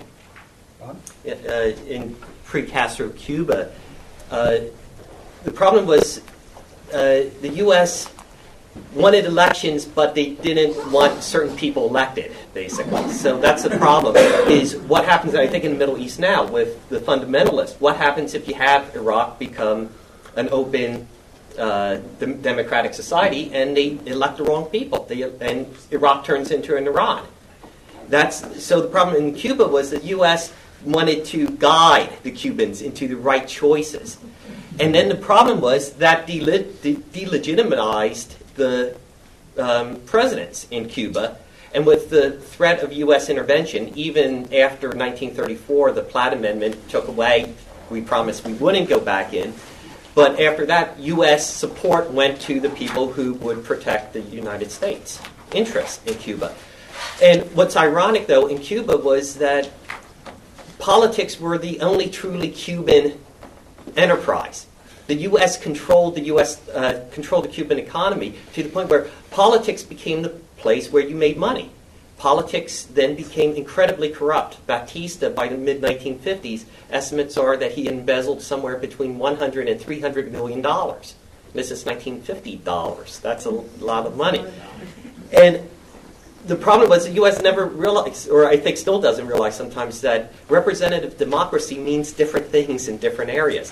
In pre-Castro Cuba, the problem was the U.S. wanted elections, but they didn't want certain people elected, basically. So that's the problem, is what happens, I think, in the Middle East now with the fundamentalists. What happens if you have Iraq become an open democratic society and they elect the wrong people, and Iraq turns into an Iran? So the problem in Cuba was that the U.S. wanted to guide the Cubans into the right choices. And then the problem was that delegitimized the presidents in Cuba. And with the threat of U.S. intervention, even after 1934, the Platt Amendment took away, we promised we wouldn't go back in. But after that, U.S. support went to the people who would protect the United States' interests in Cuba. And what's ironic, though, in Cuba was that politics were the only truly Cuban enterprise. The U.S. controlled the Cuban economy to the point where politics became the place where you made money. Politics then became incredibly corrupt. Batista, by the mid-1950s, estimates are that he embezzled somewhere between $100 and $300 million. This is 1950 dollars. That's a lot of money. And the problem was the U.S. never realized, or I think still doesn't realize sometimes, that representative democracy means different things in different areas.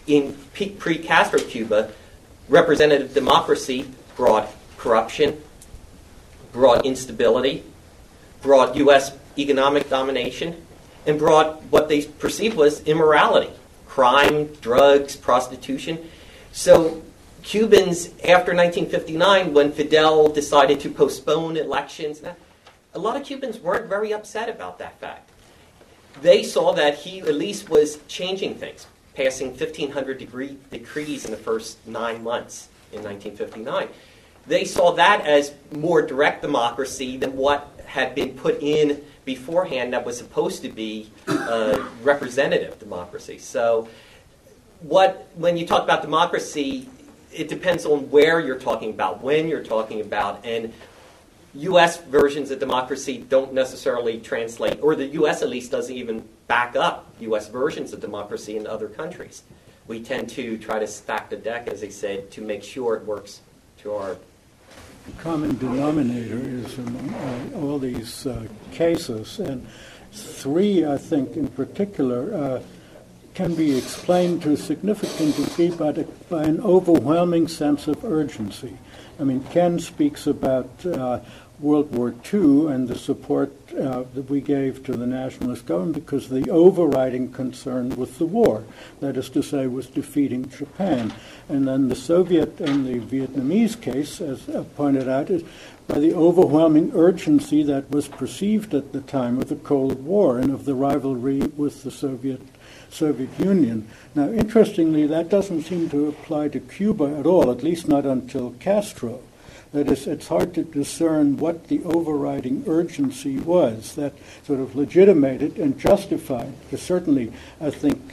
in pre-Castro Cuba, representative democracy brought corruption, brought instability, brought U.S. economic domination, and brought what they perceived was immorality, crime, drugs, prostitution. So Cubans, after 1959, when Fidel decided to postpone elections, a lot of Cubans weren't very upset about that fact. They saw that he at least was changing things, passing 1,500 decrees in the first 9 months in 1959. They saw that as more direct democracy than what had been put in beforehand that was supposed to be representative democracy. So when you talk about democracy, it depends on where you're talking about, when you're talking about, and U.S. versions of democracy don't necessarily translate, or the U.S. at least doesn't even back up U.S. versions of democracy in other countries. We tend to try to stack the deck, as they said, to make sure it works to our common denominator is among all these cases, and three, I think, in particular, can be explained to a significant degree by an overwhelming sense of urgency. I mean, Ken speaks about World War II and the support that we gave to the nationalist government because the overriding concern was the war, that is to say, was defeating Japan. And then the Soviet and the Vietnamese case, as pointed out, is by the overwhelming urgency that was perceived at the time of the Cold War and of the rivalry with the Soviet Union. Now, interestingly, that doesn't seem to apply to Cuba at all, at least not until Castro. That is, it's hard to discern what the overriding urgency was that sort of legitimated and justified. Because certainly, I think,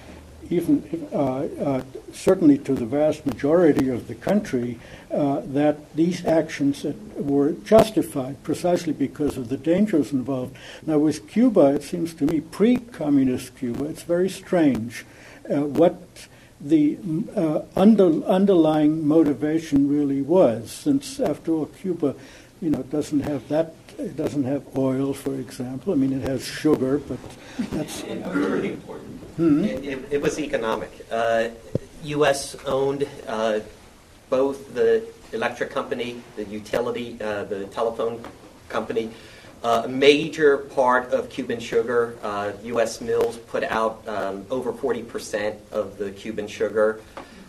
certainly to the vast majority of the country, that these actions were justified precisely because of the dangers involved. Now, with Cuba, it seems to me, pre-communist Cuba, it's very strange what the underlying motivation really was, since after all, Cuba, doesn't have that. It doesn't have oil, for example. I mean, it has sugar, but that's pretty important. It was economic. U.S. owned both the electric company, the utility, the telephone company. A major part of Cuban sugar, U.S. mills put out over 40% of the Cuban sugar.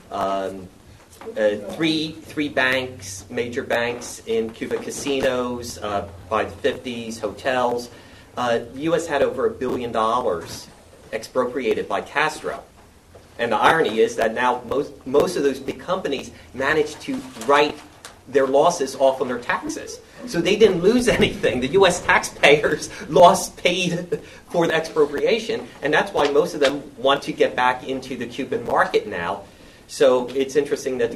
Three banks, major banks in Cuba, casinos by the 50s, hotels. The U.S. had over $1 billion expropriated by Castro. And the irony is that now most of those big companies managed to write their losses off on their taxes. So they didn't lose anything. The U.S. taxpayers paid for the expropriation, and that's why most of them want to get back into the Cuban market now. So it's interesting that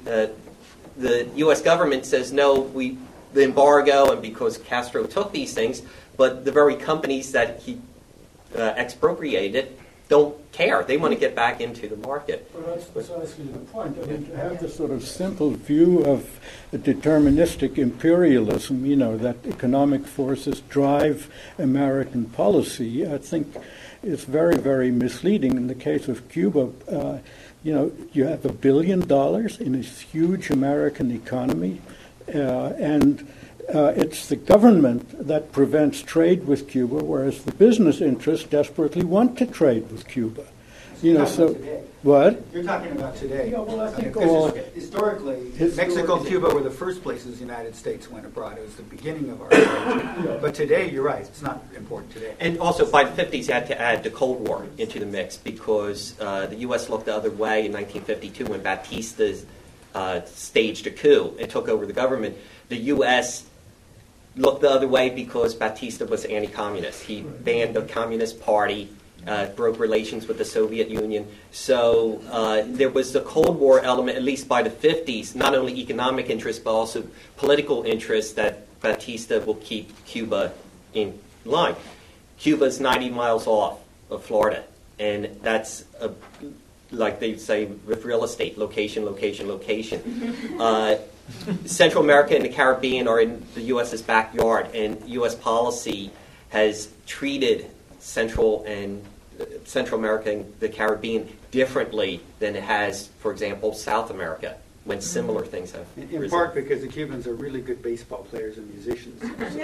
the U.S. government says, no, the embargo, and because Castro took these things, but the very companies that he expropriated don't care. They want to get back into the market. Well, that's precisely the point. I mean, to have this sort of simple view of deterministic imperialism, that economic forces drive American policy, I think is very, very misleading. In the case of Cuba, you have $1 billion in a huge American economy, and it's the government that prevents trade with Cuba, whereas the business interests desperately want to trade with Cuba. So today. What? You're talking about today. Yeah, well, I think historically, Mexico and Cuba were the first places the United States went abroad. It was the beginning of our relationship. But today, you're right, it's not important today. And also, by the 50s, you had to add the Cold War into the mix because the U.S. looked the other way in 1952 when Batista staged a coup and took over the government. The U.S. looked the other way because Batista was anti-communist. He banned the Communist Party, broke relations with the Soviet Union. So there was the Cold War element, at least by the 50s, not only economic interest, but also political interest that Batista will keep Cuba in line. Cuba's 90 miles off of Florida, and that's, like they say with real estate, location, location, location. Central America and the Caribbean are in the U.S.'s backyard, and U.S. policy has treated Central and Central America and the Caribbean differently than it has, for example, South America, when similar things have In risen. part because the Cubans are really good baseball players and musicians.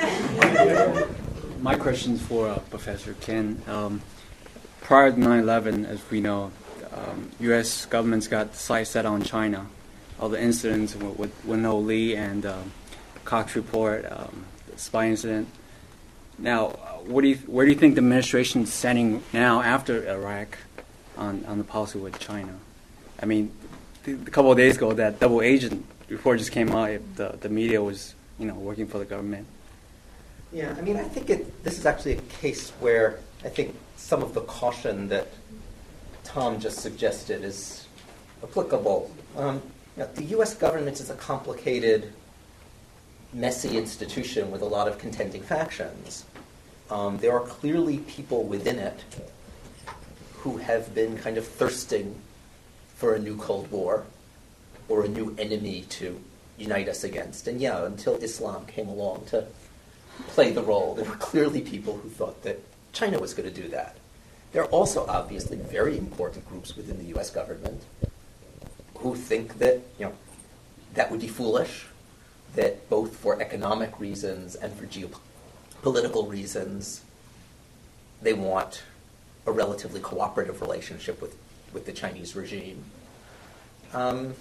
My question's for Professor Ken. Prior to 9/11, as we know, U.S. government's got sights set on China. All the incidents with Winnow Lee and Cox Report, the spy incident. Now, where do you think the administration is standing now after Iraq on the policy with China? I mean, a couple of days ago, that double agent report just came out. The media was, working for the government. Yeah, I mean, I think this is actually a case where I think some of the caution that Tom just suggested is applicable. The U.S. government is a complicated, messy institution with a lot of contending factions. There are clearly people within it who have been kind of thirsting for a new Cold War or a new enemy to unite us against. And yeah, until Islam came along to play the role, there were clearly people who thought that China was going to do that. There are also obviously very important groups within the U.S. government who think that that would be foolish, that both for economic reasons and for geopolitical reasons, they want a relatively cooperative relationship with the Chinese regime. And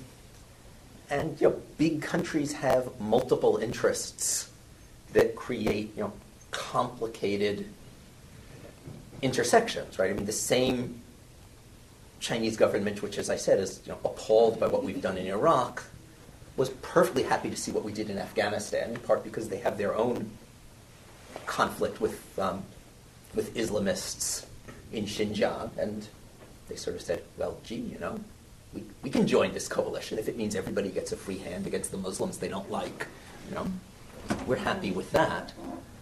big countries have multiple interests that create complicated intersections, right? I mean, the same Chinese government, which, as I said, is appalled by what we've done in Iraq, was perfectly happy to see what we did in Afghanistan, in part because they have their own conflict with Islamists in Xinjiang, and they sort of said, well, gee, we can join this coalition if it means everybody gets a free hand against the Muslims they don't like. We're happy with that.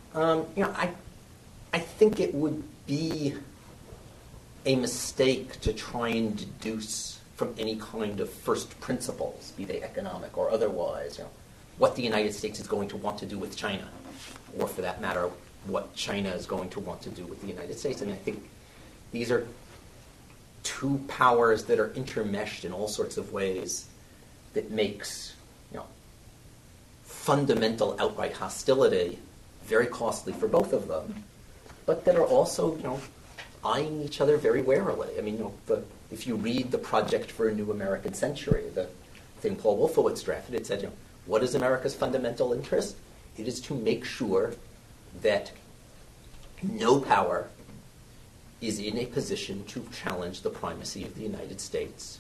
I think it would be a mistake to try and deduce from any kind of first principles, be they economic or otherwise, what the United States is going to want to do with China, or for that matter, what China is going to want to do with the United States. I mean, I think these are two powers that are intermeshed in all sorts of ways that makes fundamental outright hostility very costly for both of them, but that are also eyeing each other very warily. I mean, if you read The Project for a New American Century, the thing Paul Wolfowitz drafted, it said, what is America's fundamental interest? It is to make sure that no power is in a position to challenge the primacy of the United States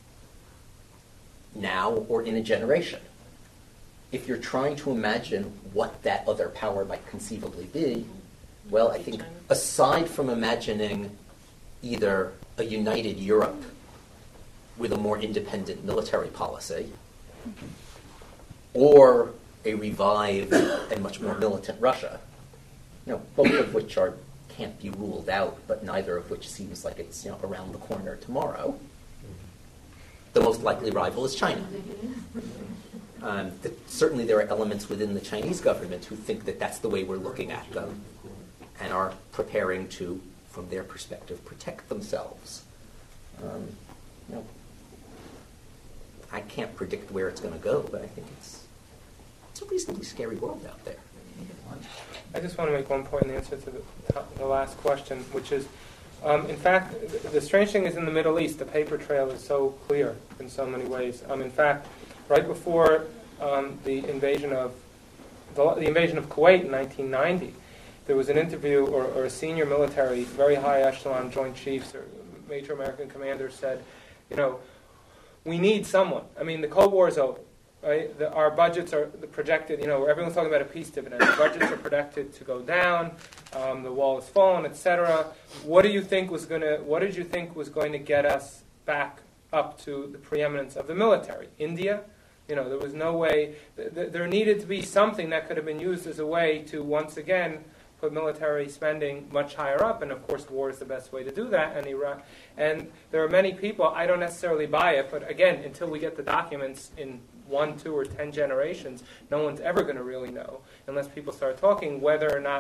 now or in a generation. If you're trying to imagine what that other power might conceivably be, well, I think aside from imagining either a united Europe with a more independent military policy or a revived and much more militant Russia, both of which can't be ruled out, but neither of which seems like it's around the corner tomorrow, the most likely rival is China. Certainly there are elements within the Chinese government who think that that's the way we're looking at them and are preparing to, from their perspective, protect themselves. I can't predict where it's going to go, but I think it's a reasonably scary world out there. I just want to make one point in answer to the last question, which is, in fact, the strange thing is in the Middle East, the paper trail is so clear in so many ways. In fact, right before the invasion of Kuwait in 1990, there was an interview, or a senior military, very high echelon Joint Chiefs or major American commanders said, we need someone. I mean, the Cold War is over. Right? Our budgets are projected, everyone's talking about a peace dividend. The budgets are projected to go down. The wall has fallen, etc. What did you think was going to get us back up to the preeminence of the military? India? There was no way. There needed to be something that could have been used as a way to once again put military spending much higher up, and of course war is the best way to do that in Iraq. And there are many people, I don't necessarily buy it, but again, until we get the documents in 1, 2, or 10 generations, no one's ever going to really know, unless people start talking, whether or not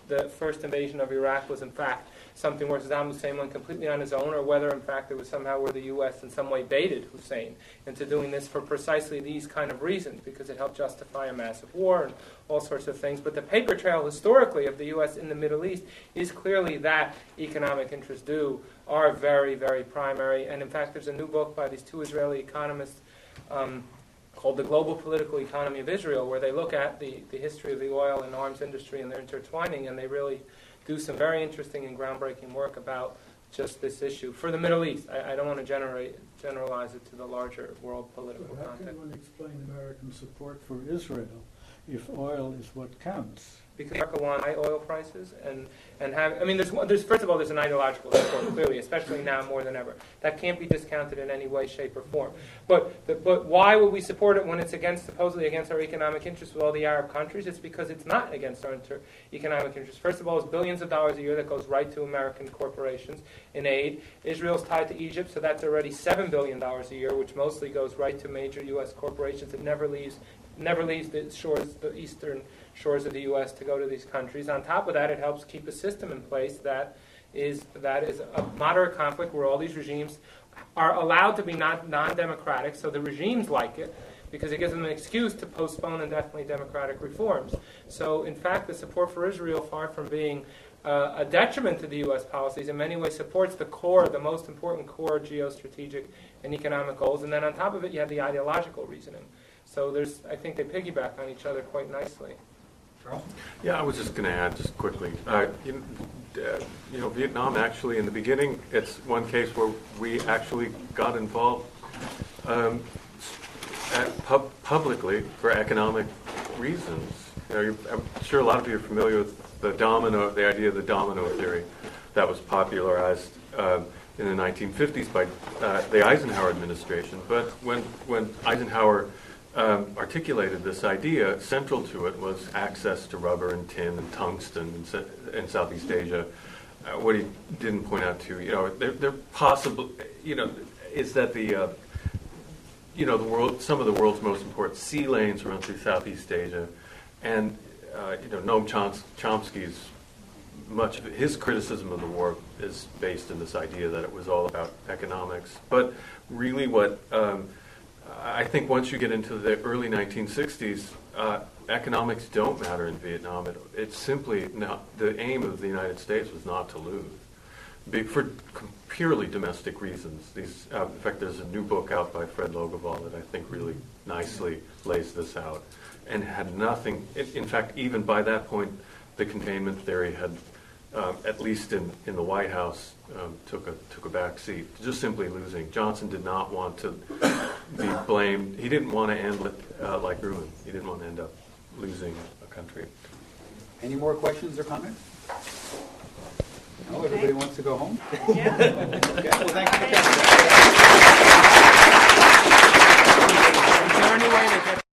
the first invasion of Iraq was in fact something where Saddam Hussein went completely on his own, or whether in fact it was somehow where the U.S. in some way baited Hussein into doing this for precisely these kind of reasons, because it helped justify a massive war and all sorts of things. But the paper trail historically of the U.S. in the Middle East is clearly that economic interests are very, very primary. And in fact, there's a new book by these two Israeli economists called The Global Political Economy of Israel, where they look at the history of the oil and arms industry and their intertwining, and they really do some very interesting and groundbreaking work about just this issue for the Middle East. I don't want to generalize it to the larger world political How context. can one explain American support for Israel if oil is what counts? Because America wants high oil prices and have, I mean, there's first of all, there's an ideological support, clearly, especially now more than ever. That can't be discounted in any way, shape, or form. But why would we support it when it's supposedly against our economic interests with all the Arab countries? It's because it's not against our economic interests. First of all, it's billions of dollars a year that goes right to American corporations in aid. Israel's tied to Egypt, so that's already $7 billion a year, which mostly goes right to major U.S. corporations. It never leaves the eastern shores of the U.S. to go to these countries. On top of that, it helps keep a system in place that is a moderate conflict where all these regimes are allowed to be non-democratic, so the regimes like it because it gives them an excuse to postpone indefinitely democratic reforms. So, in fact, the support for Israel, far from being a detriment to the U.S. policies, in many ways supports the most important core geostrategic and economic goals. And then on top of it, you have the ideological reasoning. So I think they piggyback on each other quite nicely. Charles? Yeah, I was just going to add just quickly. Vietnam actually, in the beginning, it's one case where we actually got involved publicly for economic reasons. I'm sure a lot of you are familiar with the idea of the domino theory that was popularized in the 1950s by the Eisenhower administration. But when Eisenhower articulated this idea, central to it was access to rubber and tin and tungsten in Southeast Asia. What he didn't point out to, they're possible, is that the world, some of the world's most important sea lanes run through Southeast Asia, and Noam Chomsky's much of his criticism of the war is based in this idea that it was all about economics. But really, what I think once you get into the early 1960s, economics don't matter in Vietnam. It's simply not, the aim of the United States was not to lose, for purely domestic reasons. In fact, there's a new book out by Fred Logevall that I think really nicely lays this out, and had nothing. In fact, even by that point, the containment theory had, at least in the White House, took a back seat. Just simply losing. Johnson did not want to be blamed. He didn't want to end like Truman. He didn't want to end up losing a country. Any more questions or comments? No, everybody wants to go home? Yeah. Okay, well, thank you for coming. Is there any way that